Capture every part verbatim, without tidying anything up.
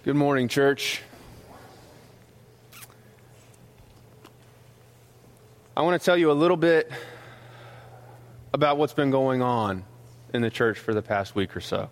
Good morning, church. I want to tell you a little bit about what's been going on in the church for the past week or so.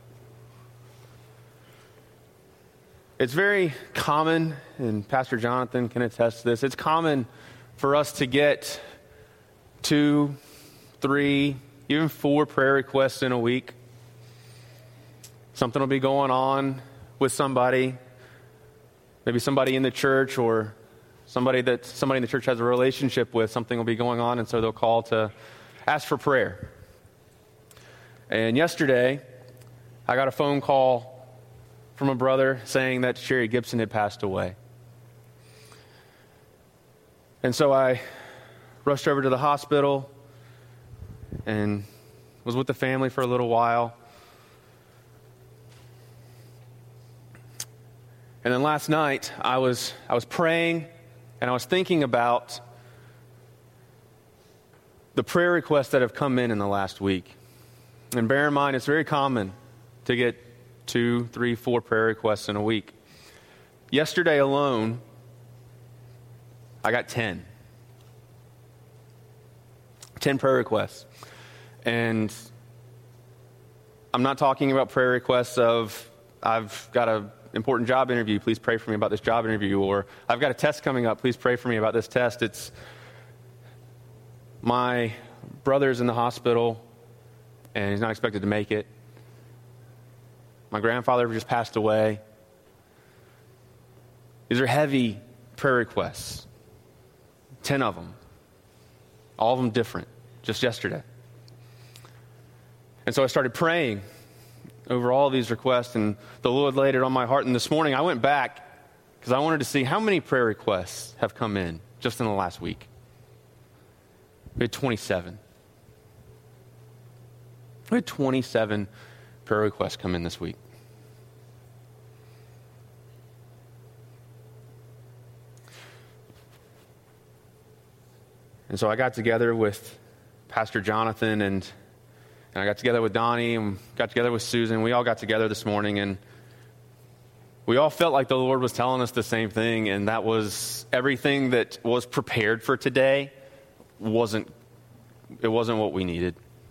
It's very common, and Pastor Jonathan can attest to this, it's common for us to get two, three, even four prayer requests in a week. Something will be going on with somebody, maybe somebody in the church or somebody that somebody in the church has a relationship with. Something will be going on, and so they'll call to ask for prayer. And yesterday, I got a phone call from a brother saying that Sherry Gibson had passed away. And so I rushed over to the hospital and was with the family for a little while. And then last night, I was I was praying, and I was thinking about the prayer requests that have come in in the last week. And bear in mind, it's very common to get two, three, four prayer requests in a week. Yesterday alone, I got ten. ten prayer requests. And I'm not talking about prayer requests of, I've got a important job interview, please pray for me about this job interview, or I've got a test coming up, please pray for me about this test. It's my brother's in the hospital and he's not expected to make it. My grandfather just passed away. These are heavy prayer requests. Ten of them. All of them different, just yesterday. And so I started praying over all of these requests, and the Lord laid it on my heart. And this morning I went back because I wanted to see how many prayer requests have come in just in the last week. We had twenty-seven. We had twenty-seven prayer requests come in this week. And so I got together with Pastor Jonathan and And I got together with Donnie and got together with Susan. We all got together this morning, and we all felt like the Lord was telling us the same thing, and that was everything that was prepared for today wasn't, it wasn't what we needed.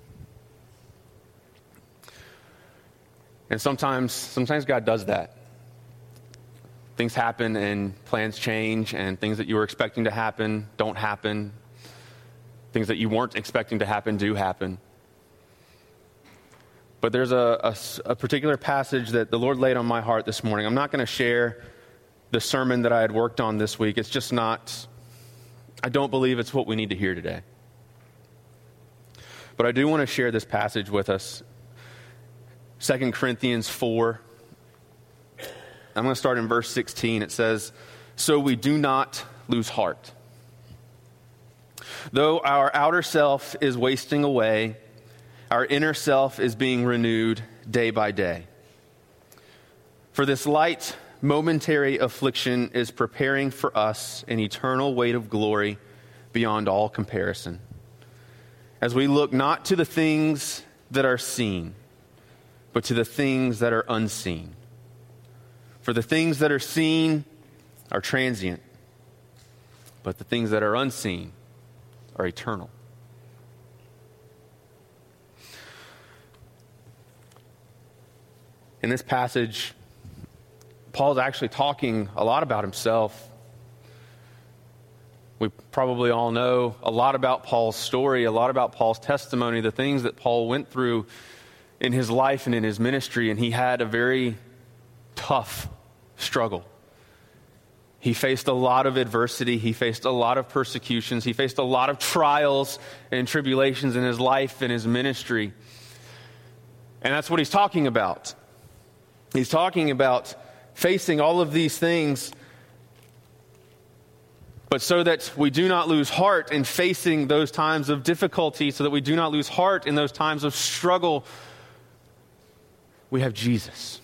And sometimes, sometimes God does that. Things happen and plans change, and things that you were expecting to happen don't happen. Things that you weren't expecting to happen do happen. But there's a, a, a particular passage that the Lord laid on my heart this morning. I'm not going to share the sermon that I had worked on this week. It's just not, I don't believe it's what we need to hear today. But I do want to share this passage with us. Second Corinthians four. I'm going to start in verse sixteen. It says, "So we do not lose heart. Though our outer self is wasting away, our inner self is being renewed day by day. For this light, momentary affliction is preparing for us an eternal weight of glory beyond all comparison. As we look not to the things that are seen, but to the things that are unseen. For the things that are seen are transient, but the things that are unseen are eternal." In this passage, Paul's actually talking a lot about himself. We probably all know a lot about Paul's story, a lot about Paul's testimony, the things that Paul went through in his life and in his ministry, and he had a very tough struggle. He faced a lot of adversity. He faced a lot of persecutions. He faced a lot of trials and tribulations in his life and his ministry. And that's what he's talking about. He's talking about facing all of these things, but so that we do not lose heart in facing those times of difficulty, so that we do not lose heart in those times of struggle, we have Jesus.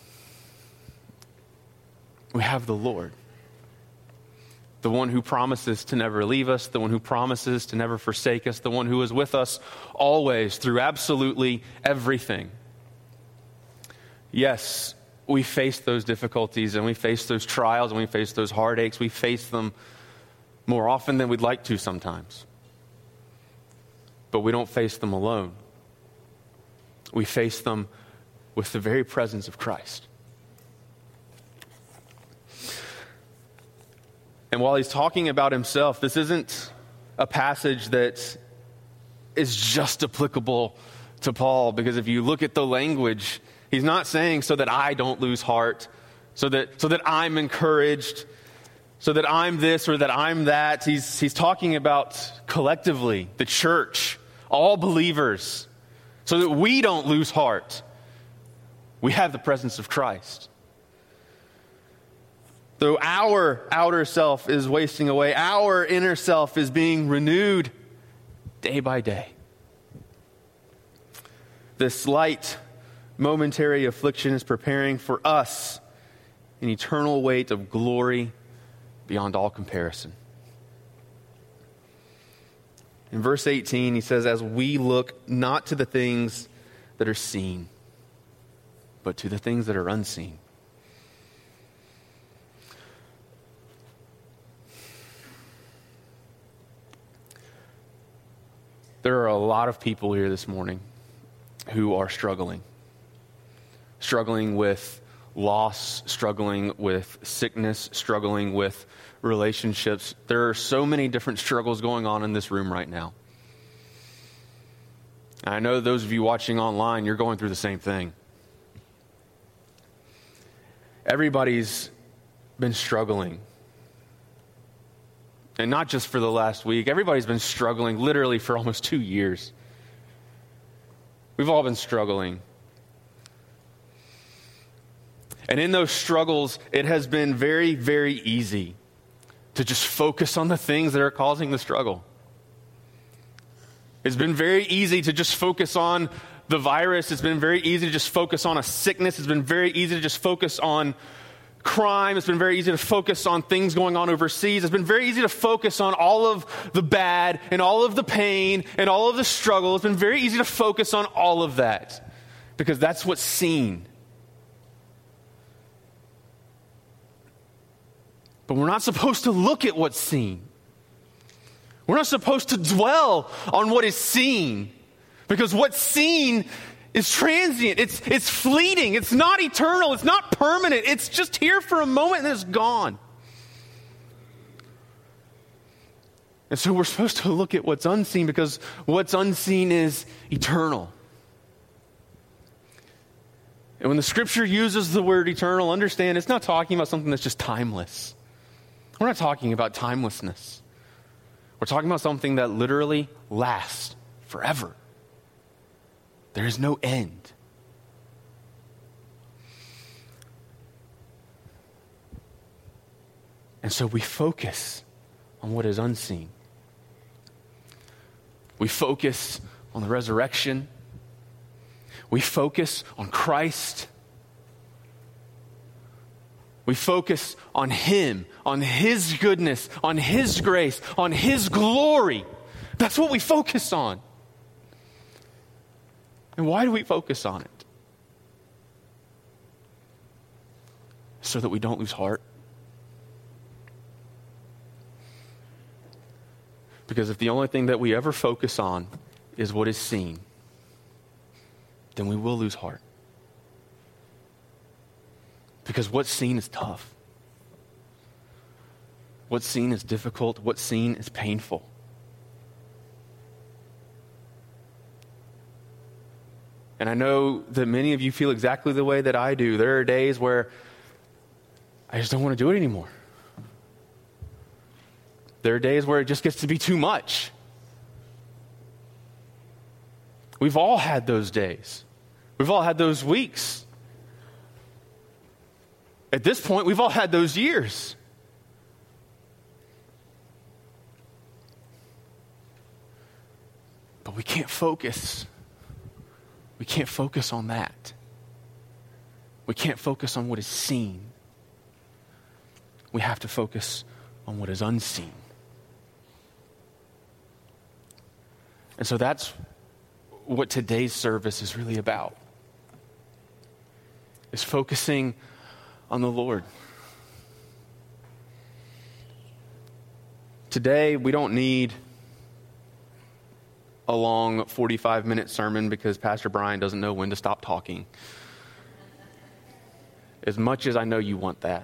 We have the Lord. The one who promises to never leave us, the one who promises to never forsake us, the one who is with us always through absolutely everything. Yes, we face those difficulties and we face those trials and we face those heartaches. We face them more often than we'd like to sometimes. But we don't face them alone. We face them with the very presence of Christ. And while he's talking about himself, this isn't a passage that is just applicable to Paul, because if you look at the language, he's not saying so that I don't lose heart, so that so that I'm encouraged, so that I'm this or that I'm that. He's he's talking about collectively, the church, all believers, so that we don't lose heart. We have the presence of Christ. Though our outer self is wasting away, our inner self is being renewed day by day. This light, momentary affliction is preparing for us an eternal weight of glory beyond all comparison. In verse eighteen, he says, as we look not to the things that are seen, but to the things that are unseen. There are a lot of people here this morning who are struggling. Struggling with loss, struggling with sickness, struggling with relationships. There are so many different struggles going on in this room right now. I know those of you watching online, you're going through the same thing. Everybody's been struggling. And not just for the last week. Everybody's been struggling literally for almost two years. We've all been struggling. And in those struggles, it has been very, very easy to just focus on the things that are causing the struggle. It's been very easy to just focus on the virus. It's been very easy to just focus on a sickness. It's been very easy to just focus on crime. It's been very easy to focus on things going on overseas. It's been very easy to focus on all of the bad and all of the pain and all of the struggle. It's been very easy to focus on all of that because that's what's seen. But we're not supposed to look at what's seen. We're not supposed to dwell on what is seen, because what's seen is transient. It's, it's fleeting. It's not eternal. It's not permanent. It's just here for a moment and it's gone. And so we're supposed to look at what's unseen, because what's unseen is eternal. And when the scripture uses the word eternal, understand it's not talking about something that's just timeless. We're not talking about timelessness. We're talking about something that literally lasts forever. There is no end. And so we focus on what is unseen. We focus on the resurrection. We focus on Christ. We focus on Him, on His goodness, on His grace, on His glory. That's what we focus on. And why do we focus on it? So that we don't lose heart. Because if the only thing that we ever focus on is what is seen, then we will lose heart. Because what's seen is tough. What's seen is difficult. What's seen is painful. And I know that many of you feel exactly the way that I do. There are days where I just don't want to do it anymore. There are days where it just gets to be too much. We've all had those days. We've all had those weeks. At this point, we've all had those years. But we can't focus. We can't focus on that. We can't focus on what is seen. We have to focus on what is unseen. And so that's what today's service is really about. is focusing on the Lord. Today, we don't need a long forty-five minute sermon because Pastor Brian doesn't know when to stop talking. As much as I know you want that.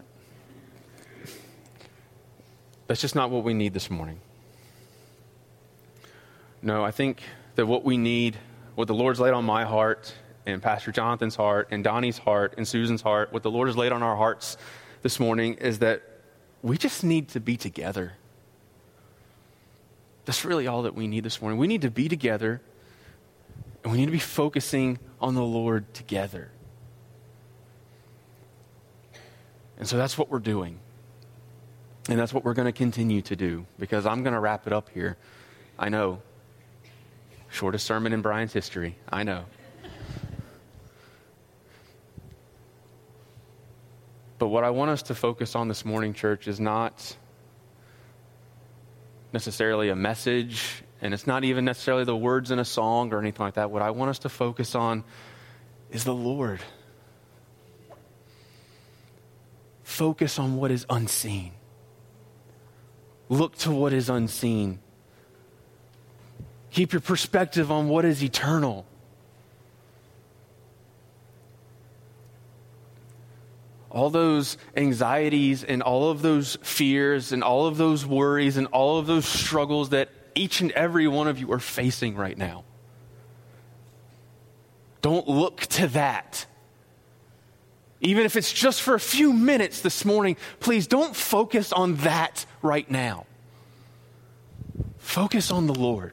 That's just not what we need this morning. No, I think that what we need, what the Lord's laid on my heart, and Pastor Jonathan's heart, and Donnie's heart, and Susan's heart, what the Lord has laid on our hearts this morning is that we just need to be together. That's really all that we need this morning. We need to be together, and we need to be focusing on the Lord together. And so that's what we're doing. And that's what we're going to continue to do, because I'm going to wrap it up here. I know. Shortest sermon in Brian's history. I know. But what I want us to focus on this morning, church, is not necessarily a message, and it's not even necessarily the words in a song or anything like that. What I want us to focus on is the Lord. Focus on what is unseen. Look to what is unseen. Keep your perspective on what is eternal. All those anxieties and all of those fears and all of those worries and all of those struggles that each and every one of you are facing right now. Don't look to that. Even if it's just for a few minutes this morning, please don't focus on that right now. Focus on the Lord.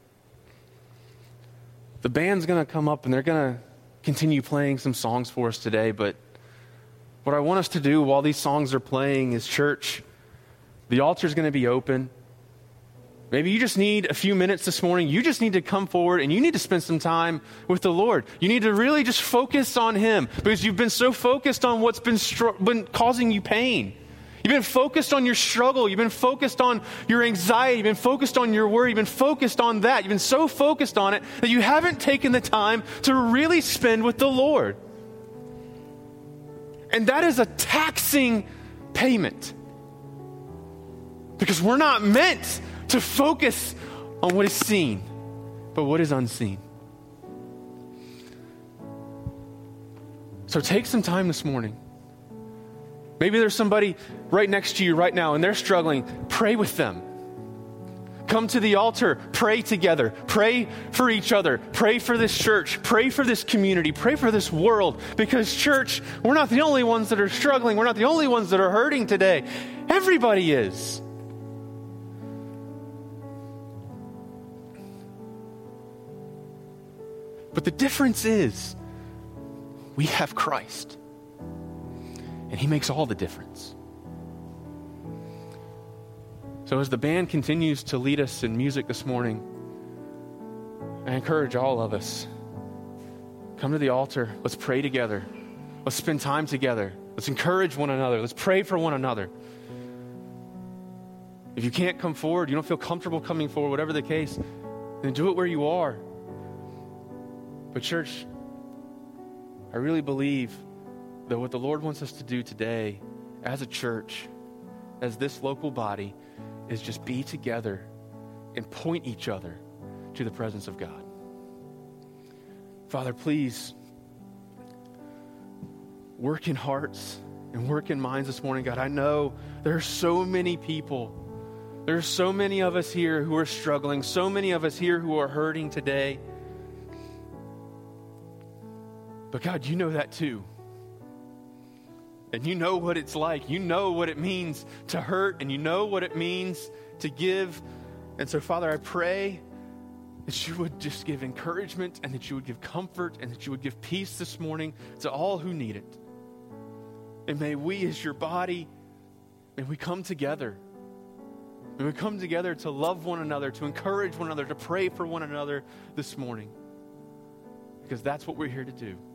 The band's going to come up and they're going to continue playing some songs for us today, but what I want us to do while these songs are playing is, church, the altar's going to be open. Maybe you just need a few minutes this morning. You just need to come forward and you need to spend some time with the Lord. You need to really just focus on Him, because you've been so focused on what's been, str- been causing you pain. You've been focused on your struggle. You've been focused on your anxiety. You've been focused on your worry. You've been focused on that. You've been so focused on it that you haven't taken the time to really spend with the Lord. And that is a taxing payment, because we're not meant to focus on what is seen, but what is unseen. So take some time this morning. Maybe there's somebody right next to you right now and they're struggling. Pray with them. Come to the altar, pray together, pray for each other, pray for this church, pray for this community, pray for this world, because, church, we're not the only ones that are struggling. We're not the only ones that are hurting today. Everybody is. But the difference is we have Christ, and He makes all the difference. So as the band continues to lead us in music this morning, I encourage all of us, come to the altar. Let's pray together. Let's spend time together. Let's encourage one another. Let's pray for one another. If you can't come forward, you don't feel comfortable coming forward, whatever the case, then do it where you are. But, church, I really believe that what the Lord wants us to do today as a church, as this local body, is just be together and point each other to the presence of God. Father, please work in hearts and work in minds this morning, God. I know there are so many people, there are so many of us here who are struggling, so many of us here who are hurting today. But God, you know that too. And you know what it's like. You know what it means to hurt, and you know what it means to give. And so, Father, I pray that you would just give encouragement, and that you would give comfort, and that you would give peace this morning to all who need it. And may we, as your body, may we come together. May we come together to love one another, to encourage one another, to pray for one another this morning. Because that's what we're here to do.